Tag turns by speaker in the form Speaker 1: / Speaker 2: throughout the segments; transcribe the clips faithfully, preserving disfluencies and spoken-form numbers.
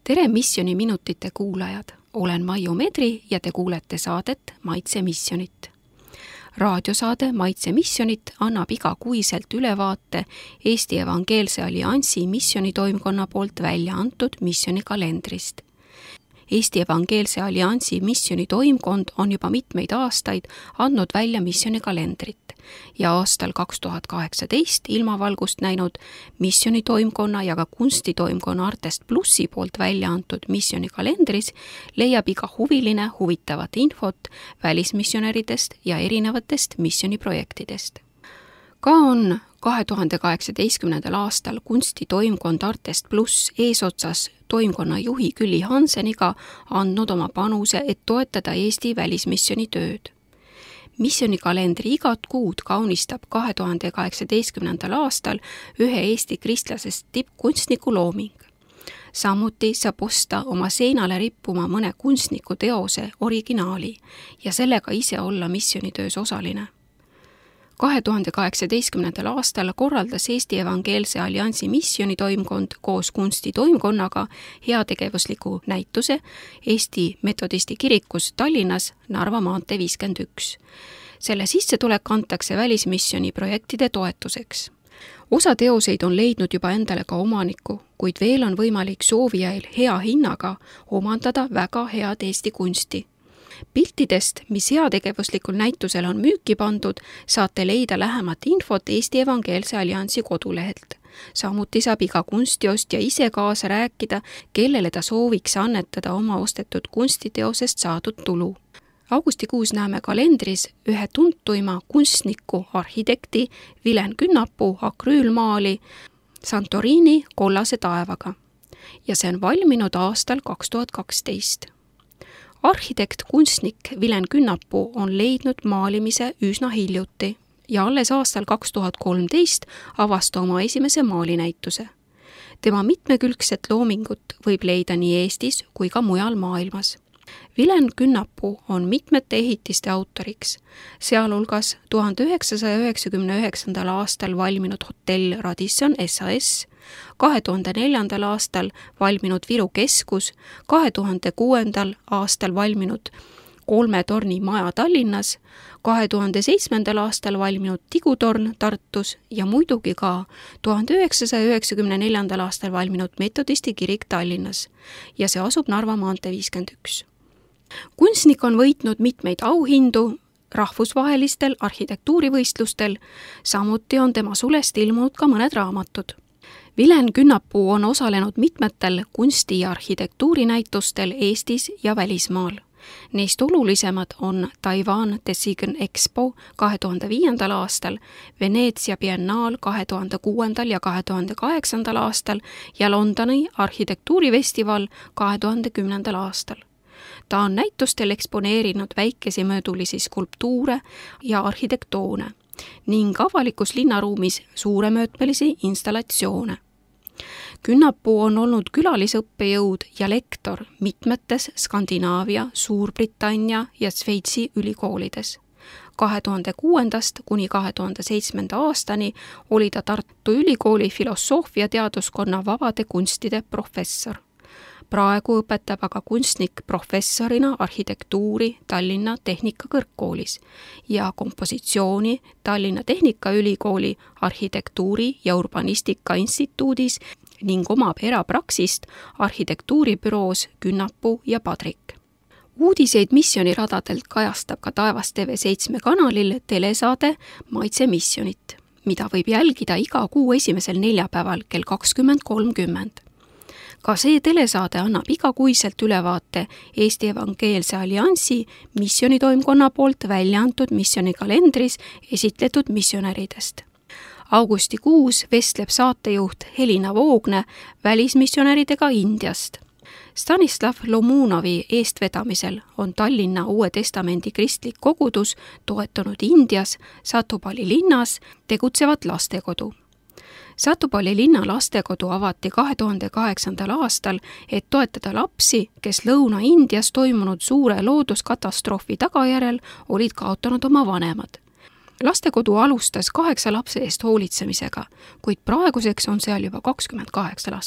Speaker 1: Tere Missioni minutite kuulajad! Olen Maiu Medri ja te kuulete saadet Maitse missionit. Raadiosaade Maitse missionit annab igakuiselt ülevaate Eesti Evangeelse Alliansi missionitoimkonna poolt välja antud missionikalendrist. Eesti Evangeelse Alliansi missionitoimkond on juba mitmeid aastaid andnud välja missionikalendrit ja aastal kaks tuhat kaheksateist ilmavalgust näinud missionitoimkonna ja ka kunstitoimkonna Artest Plussi poolt välja antud missionikalendris leiab iga huviline huvitavat infot välismissionäridest ja erinevatest missioniprojektidest. Ka on kahe tuhande kaheksateistkümnendal aastal kunstitoimkond Artest Pluss eesotsas toimkonna juhi Külli Hanseniga andnud oma panuse, et toetada Eesti välismissioni tööd. Missionikalendri igat kuud kaunistab kahe tuhande kaheksateistkümnendal aastal ühe Eesti kristlasest tippkunstniku looming. Samuti saab osta oma seinale rippuma mõne kunstniku teose originaali ja sellega ise olla missionitöös osaline. kahe tuhande kaheksateistkümnendal aastal korraldas Eesti Evangeelse Alliansi missionitoimkond koos kunstitoimkonnaga heategevusliku näituse Eesti Metodisti kirikus Tallinnas Narva maantee viiskümmend üks. Selle sissetulek antakse välismissioni projektide toetuseks. Osa teoseid on leidnud juba endale ka omaniku, kuid veel on võimalik soovijail hea hinnaga omandada väga head Eesti kunsti. Piltidest, mis heategevuslikul näitusel on müüki pandud, saate leida lähemat infot Eesti Evangeelse Alliansi kodulehelt. Samuti saab iga kunstiostja ise kaasa rääkida, kellele ta sooviks annetada oma ostetud kunstiteosest saadud tulu. Augustikuus näeme kalendris ühe tuntuima kunstniku arhitekti Vilen Künnapuu akrüülmaali Santorini kollase taevaga ja see on valminud aastal kaks tuhat kaksteist. Arhitekt-kunstnik Vilen Künnapuu on leidnud maalimise üsna hiljuti ja alles aastal kaks tuhat kolmteist avas ta oma esimese maalinäituse. Tema mitmekülgset loomingut võib leida nii Eestis kui ka mujal maailmas. Vilen Künnapuu on mitmete ehitiste autoriks, sealhulgas tuhande üheksasaja üheksakümne üheksandal aastal valminud hotell Radisson S A S, kahe tuhande neljandal aastal valminud Viru keskus, kahe tuhande kuuendal aastal valminud kolme torni maja Tallinnas, kahe tuhande seitsmendal aastal valminud Tigutorn Tartus ja muidugi ka tuhande üheksasaja üheksakümne neljandal aastal valminud Metodisti kirik Tallinnas ja see asub Narva maantee viiskümmend üks. Kunstnik on võitnud mitmeid auhindu rahvusvahelistel arhitektuurivõistlustel, samuti on tema sulest ilmunud ka mõned raamatud. Vilen Künnapuu on osalenud mitmetel kunsti- ja arhitektuurinäitustel Eestis ja välismaal. Neist olulisemad on Taiwan Design Expo kahe tuhande viiendal aastal, Veneetsia biennaal kahe tuhande kuuendal ja kahe tuhande kaheksandal aastal ja Londoni arhitektuurifestival kahe tuhande kümnendal aastal. Ta on näitustel eksponeerinud väikesemõõdulisi skulptuure ja arhitektoone ning avalikus linnaruumis suuremõõtmelisi installatsioone. Künnapuu on olnud külalisõppejõud ja lektor mitmetes Skandinaavia, Suurbritannia ja Sveitsi ülikoolides. kahe tuhande kuuendast kuni kahe tuhande seitsmenda aastani oli ta Tartu Ülikooli filosoofia teaduskonna vabade kunstide professor. Praegu õpetab aga kunstnik professorina arhitektuuri Tallinna Tehnikakõrgkoolis ja kompositsiooni Tallinna Tehnikaülikooli arhitektuuri- ja urbanistika instituudis ning omab erapraksist arhitektuuribüroos Künnapuu ja Padrik. Uudiseid missioniradadelt kajastab ka Taevas T V seitse kanalil telesaade Maitse missionit, mida võib jälgida iga kuu esimesel neljapäeval kell kakskümmend kolmkümmend. Ka see telesaade annab igakuiselt ülevaate Eesti Evangeelse Alliansi missionitoimkonna poolt välja antud missionikalendris esitletud missionäridest. Augustikuus vestleb saatejuht Helina Voogne välismissionäridega Indiast. Stanislav Lomunovi eestvedamisel on Tallinna Uue Testamendi kristlik kogudus toetanud Indias Satupali linnas tegutsevat lastekodu. Satupali linna lastekodu avati kahe tuhande kaheksandal aastal, et toetada lapsi, kes Lõuna-Indias toimunud suure looduskatastroofi tagajärjel olid kaotanud oma vanemad. Lastekodu alustas kaheksa lapse eest hoolitsemisega, kuid praeguseks on seal juba kakskümmend kaheksa last.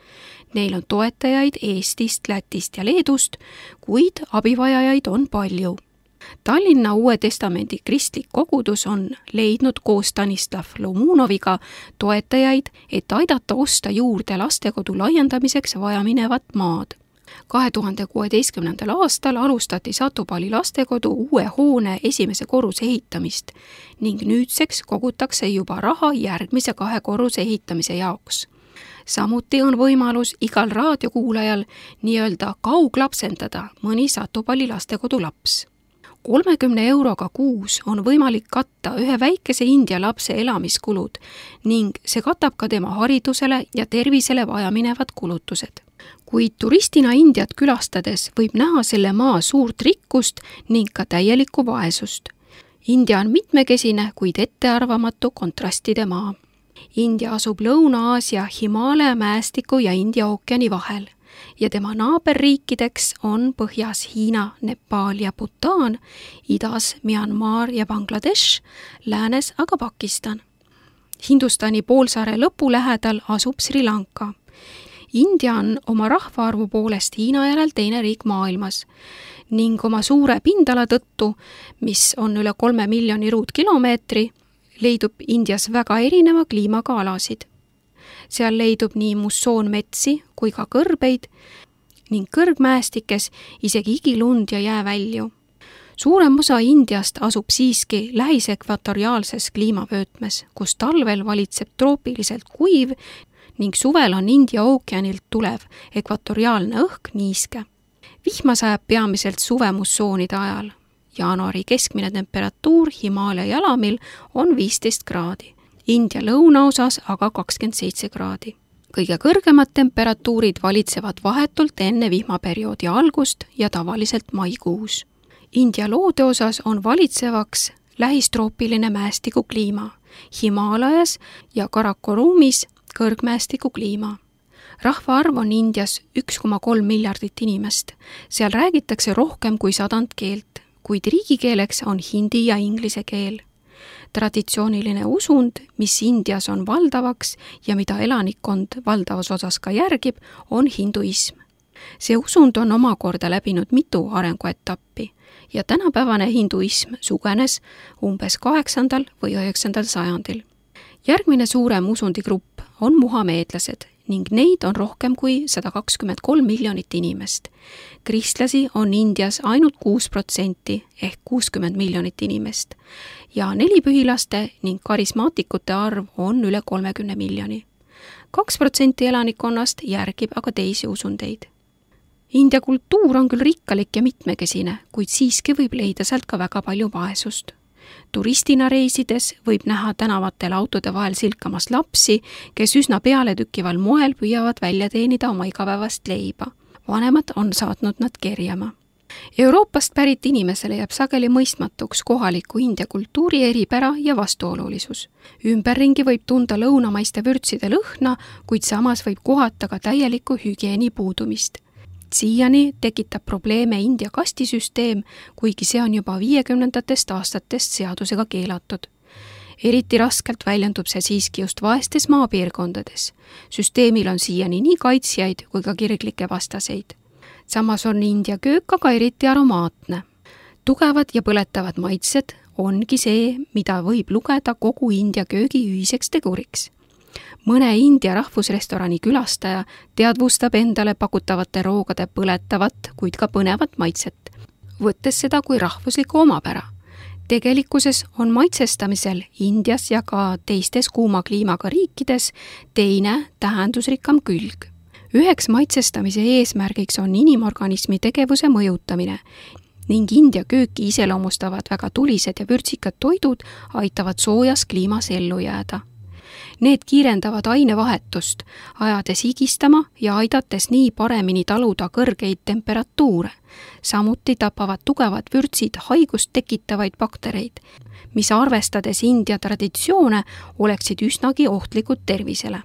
Speaker 1: Neil on toetajaid Eestist, Lätist ja Leedust, kuid abivajajaid on palju. Tallinna Uue Testamendi kristlik kogudus on leidnud koos Stanislav Lomunoviga toetajaid, et aidata osta juurde lastekodu laiendamiseks vajaminevat maad. kahe tuhande kuueteistkümnendal aastal alustati Satupalli lastekodu uue hoone esimese korruse ehitamist ning nüüdseks kogutakse juba raha järgmise kahe korruse ehitamise jaoks. Samuti on võimalus igal raadiokuulajal nii-öelda kauglapsendada mõni Satupalli lastekodu laps. kolmekümne euroga kuus on võimalik katta ühe väikese India lapse elamiskulud ning see katab ka tema haridusele ja tervisele vajaminevad kulutused. Kuid turistina Indiat külastades võib näha selle maa suurt rikkust ning ka täielikku vaesust. India on mitmekesine, kuid ettearvamatu kontrastide maa. India asub Lõuna-Aasia Himaalaja mäestiku ja India ookeani vahel ja tema naaberriikideks on põhjas Hiina, Nepal ja Bhutan, idas Myanmar ja Bangladesh, läänes aga Pakistan. Hindustani poolsaare lõpu lähedal asub Sri Lanka. India on oma rahvaarvu poolest Hiina järel teine riik maailmas ning oma suure pindala tõttu, mis on üle kolme miljoni ruutkilomeetri, leidub Indias väga erineva kliimaga alasid. Seal leidub nii mussoonmetsi kui ka kõrbeid ning kõrgmäestikes isegi igilund ja jäävälju. Suurem osa Indiast asub siiski lähis ekvatoriaalses kliimavöötmes, kus talvel valitseb troopiliselt kuiv ning suvel on India ookeanilt tulev ekvatoriaalne õhk niiske. Vihma sajab peamiselt suvemussoonide ajal. Jaanuari keskmine temperatuur Himaalaja alamil on viisteist kraadi, India lõunaosas aga kakskümmend seitse kraadi. Kõige kõrgemad temperatuurid valitsevad vahetult enne vihmaperioodi algust ja tavaliselt maikuus. India loode osas on valitsevaks lähistroopiline mäestiku kliima, Himaalajas ja Karakorumis kõrgmäestiku kliima. Rahvaarv on Indias üks koma kolm miljardit inimest. Seal räägitakse rohkem kui sadand keelt, kuid riigikeeleks on hindi ja inglise keel. Traditsiooniline usund, mis Indias on valdavaks ja mida elanikkond valdavas osas ka järgib, on hinduism. See usund on omakorda läbinud mitu arenguetappi ja tänapäevane hinduism sugenes umbes kaheksandal või üheksandal sajandil. Järgmine suurem usundigrupp on muhameedlased ning neid on rohkem kui sada kakskümmend kolm miljonit inimest. Kristlasi on Indias ainult kuus protsenti ehk kuuskümmend miljonit inimest ja nelipühilaste ning karismaatikute arv on üle kolmekümne miljoni. kaks protsenti elanikkonnast järgib aga teisi usundeid. India kultuur on küll rikkalik ja mitmekesine, kuid siiski võib leida sealt ka väga palju vaesust. Turistina reisides võib näha tänavatel autode vahel silkamas lapsi, kes üsna pealetükkival moel püüavad välja teenida oma igapäevast leiba. Vanemad on saatnud nad kerjama. Euroopast pärit inimesele jääb sageli mõistmatuks kohaliku India kultuuri eripära ja vastuolulisus. Ümberringi võib tunda lõunamaiste vürtside lõhna, kuid samas võib kohata ka täielikku hügieeni puudumist. Siiani tekitab probleeme India kastisüsteem, kuigi see on juba viiekümnendatest aastatest seadusega keelatud. Eriti raskelt väljendub see siiski just vaestes maapiirkondades. Süsteemil on siiani nii kaitsjaid kui ka kirglikke vastaseid. Samas on India köök aga eriti aromaatne. Tugevad ja põletavad maitsed ongi see, mida võib lugeda kogu India köögi ühiseks teguriks. Mõne India rahvusrestorani külastaja teadvustab endale pakutavate roogade põletavat, kuid ka põnevat maitset, võttes seda kui rahvuslikku omapära. Tegelikkuses on maitsestamisel Indias ja ka teistes kuuma kliimaga riikides teine tähendusrikkam külg. Üheks maitsestamise eesmärgiks on inimorganismi tegevuse mõjutamine ning India kööki iseloomustavad väga tulised ja vürtsikad toidud aitavad soojas kliimas ellu jääda. Need kiirendavad ainevahetust, ajades higistama ja aidates nii paremini taluda kõrgeid temperatuure. Samuti tapavad tugevad vürtsid haigust tekitavaid baktereid, mis arvestades India traditsioone oleksid üsnagi ohtlikud tervisele.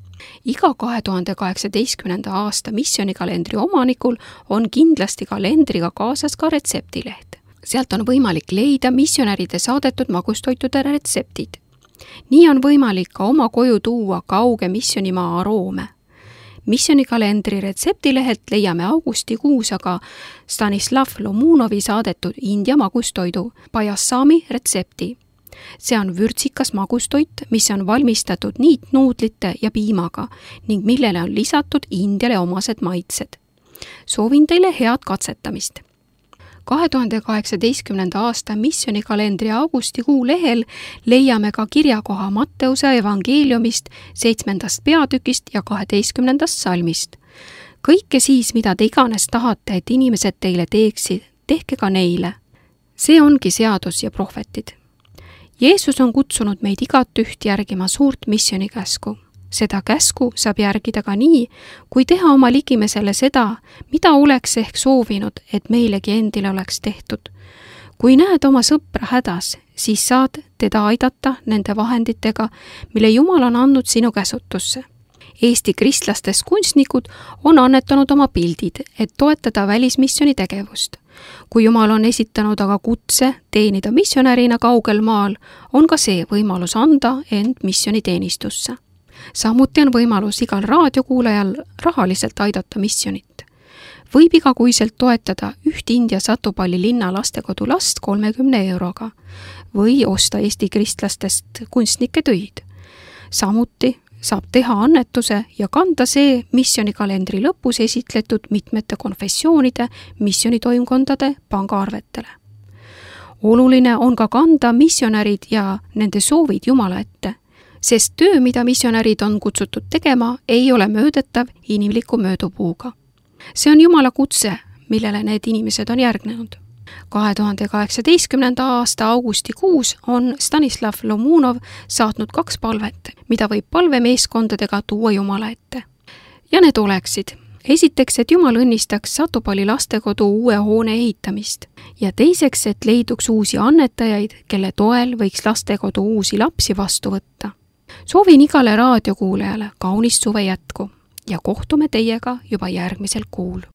Speaker 1: Iga kahe tuhande kaheksateistkümnenda aasta missionikalendri omanikul on kindlasti kalendriga kaasas ka retseptileht. Sealt on võimalik leida missionäride saadetud magustoitude retseptid. Nii on võimalik ka oma koju tuua kauge missionimaa aroome. Missionikalendri retseptilehelt leiame augustikuus aga Stanislav Lomunovi saadetud India magustoidu pajassami retsepti. See on vürtsikas magustoit, mis on valmistatud niitnuudlite ja piimaga ning millele on lisatud Indiale omased maitsed. Soovin teile head katsetamist. kahe tuhande kaheksateistkümnenda aasta missionikalendri augustikuu lehel leiame ka kirjakoha Matteuse evangeeliumist seitsmendast peatükist ja kaheteistkümnendast salmist. Kõike siis, mida te iganes tahate, et inimesed teile teeksid, tehke ka neile. See ongi seadus ja prohvetid. Jeesus on kutsunud meid igat üht järgima suurt missionikäsku. Seda käsku saab järgida ka nii, kui teha oma ligimesele seda, mida oleks ehk soovinud, et meilegi endile oleks tehtud. Kui näed oma sõpra hädas, siis saad teda aidata nende vahenditega, mille Jumal on andnud sinu käsutusse. Eesti kristlastest kunstnikud on annetanud oma pildid, et toetada välismissioni tegevust. Kui Jumal on esitanud aga kutse teenida missionärina kaugel maal, on ka see võimalus anda end missioniteenistusse. Samuti on võimalus igal raadiokuulajal rahaliselt aidata missionit. Võib igakuiselt toetada üht India Satupalli linna lastekodu last kolmekümne euroga või osta Eesti kristlastest kunstnike töid. Samuti saab teha annetuse ja kanda see missionikalendri lõpus esitletud mitmete konfessioonide missionitoimkondade pangaarvetele. Oluline on ka kanda missionärid ja nende soovid Jumala ette, sest töö, mida missionärid on kutsutud tegema, ei ole möödetav inimliku möödupuuga. See on Jumala kutse, millele need inimesed on järgnenud. kahe tuhande kaheksateistkümnenda aasta augustikuus on Stanislav Lomunov saatnud kaks palvet, mida võib palvemeeskondadega tuua Jumala ette. Ja need oleksid: esiteks, et Jumal õnnistaks Satupalli lastekodu uue hoone ehitamist ja teiseks, et leiduks uusi annetajaid, kelle toel võiks lastekodu uusi lapsi vastu võtta. Soovin igale raadiokuulajale kaunist suve jätku ja kohtume teiega juba järgmisel kuul.